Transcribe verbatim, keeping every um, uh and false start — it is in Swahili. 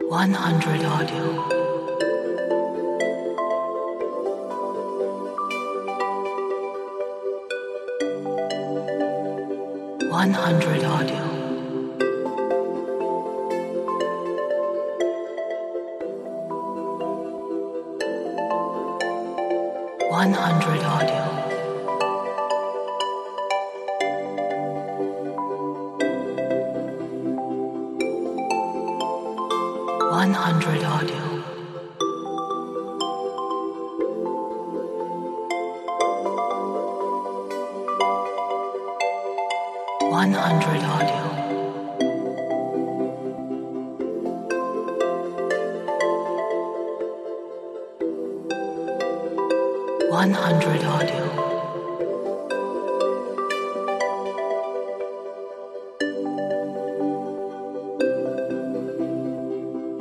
one hundred audio. one hundred audio. one hundred audio. one hundred audio. one hundred audio. one hundred audio.